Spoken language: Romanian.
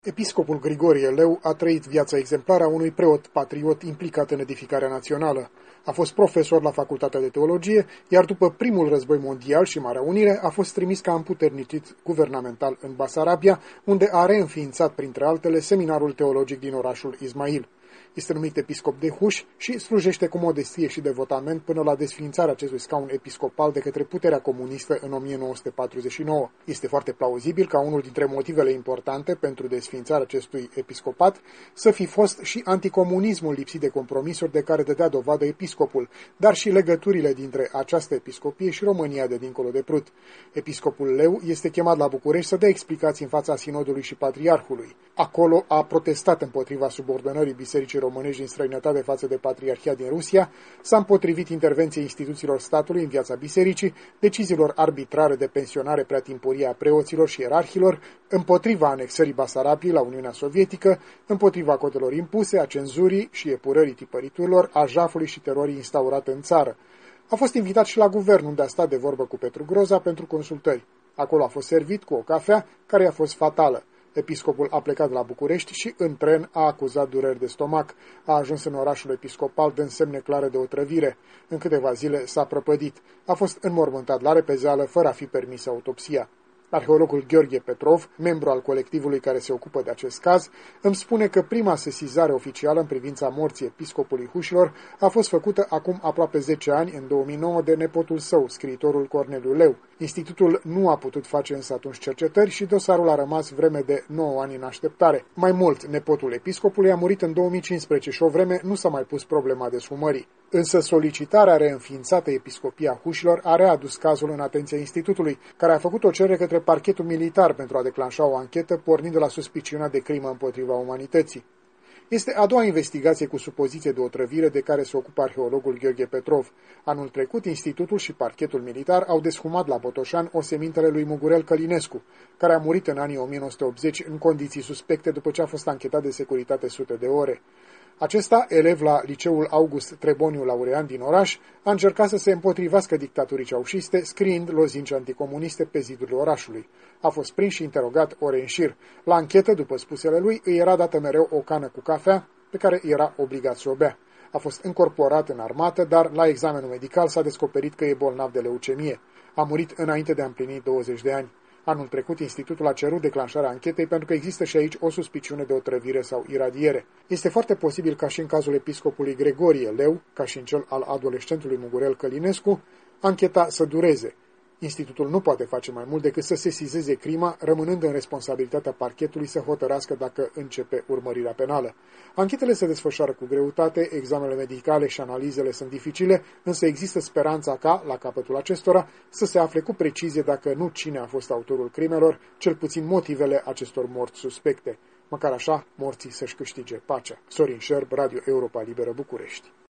Episcopul Grigorie Leu a trăit viața exemplară a unui preot patriot implicat în edificarea națională. A fost profesor la Facultatea de Teologie, iar după primul război mondial și Marea Unire a fost trimis ca împuternicit guvernamental în Basarabia, unde a reînființat, printre altele, seminarul teologic din orașul Ismail. Este numit episcop de Huș și slujește cu modestie și devotament până la desființarea acestui scaun episcopal de către puterea comunistă în 1949. Este foarte plauzibil ca unul dintre motivele importante pentru desființarea acestui episcopat să fi fost și anticomunismul lipsit de compromisuri de care dădea dovadă episcopul, dar și legăturile dintre această episcopie și România de dincolo de Prut. Episcopul Leu este chemat la București să dea explicații în fața sinodului și patriarhului. Acolo a protestat împotriva subordonării bisericii românești din străinătate față de Patriarhia din Rusia, s-a împotrivit intervenției instituțiilor statului în viața bisericii, deciziilor arbitrare de pensionare prea timpurie a preoților și ierarhilor, împotriva anexării Basarabiei la Uniunea Sovietică, împotriva cotelor impuse, a cenzurii și epurării tipăriturilor, a jafului și terorii instaurate în țară. A fost invitat și la guvern, unde a stat de vorbă cu Petru Groza pentru consultări. Acolo a fost servit cu o cafea care a fost fatală. Episcopul a plecat la București și în tren a acuzat dureri de stomac. A ajuns în orașul episcopal dând semne clare de otrăvire. În câteva zile s-a prăpădit. A fost înmormântat la repezeală fără a fi permisă autopsia. Arheologul Gheorghe Petrov, membru al colectivului care se ocupă de acest caz, îmi spune că prima sesizare oficială în privința morții episcopului Hușilor a fost făcută acum aproape 10 ani, în 2009, de nepotul său, scriitorul Corneliu Leu. Institutul nu a putut face însă atunci cercetări și dosarul a rămas vreme de 9 ani în așteptare. Mai mult, nepotul episcopului a murit în 2015 și o vreme nu s-a mai pus problema deshumării. Însă solicitarea reînființată episcopia Hușilor a readus cazul în atenția institutului, care a făcut o cerere către parchetul militar pentru a declanșa o anchetă pornind de la suspiciunea de crimă împotriva umanității. Este a doua investigație cu supoziție de otrăvire de care se ocupă arheologul Gheorghe Petrov. Anul trecut, institutul și parchetul militar au deshumat la Botoșani osemintele lui Mugurel Călinescu, care a murit în anii 1980 în condiții suspecte după ce a fost anchetat de securitate sute de ore. Acesta, elev la liceul August Treboniu Laurean din oraș, a încercat să se împotrivească dictaturii ceaușiste, scriind lozinci anticomuniste pe zidurile orașului. A fost prins și interogat ore în șir. La anchetă, după spusele lui, îi era dată mereu o cană cu cafea, pe care era obligat să o bea. A fost încorporat în armată, dar la examenul medical s-a descoperit că e bolnav de leucemie. A murit înainte de a împlini 20 de ani. Anul trecut, institutul a cerut declanșarea anchetei pentru că există și aici o suspiciune de otrăvire sau iradiere. Este foarte posibil ca și în cazul episcopului Grigorie Leu, ca și în cel al adolescentului Mugurel Călinescu, ancheta să dureze. Institutul nu poate face mai mult decât să sesizeze crima, rămânând în responsabilitatea parchetului să hotărască dacă începe urmărirea penală. Anchetele se desfășoară cu greutate, examenele medicale și analizele sunt dificile, însă există speranța ca, la capătul acestora, să se afle cu precizie dacă nu cine a fost autorul crimelor, cel puțin motivele acestor morți suspecte. Măcar așa, morții să-și câștige pacea. Sorin Șerb, Radio Europa Liberă, București.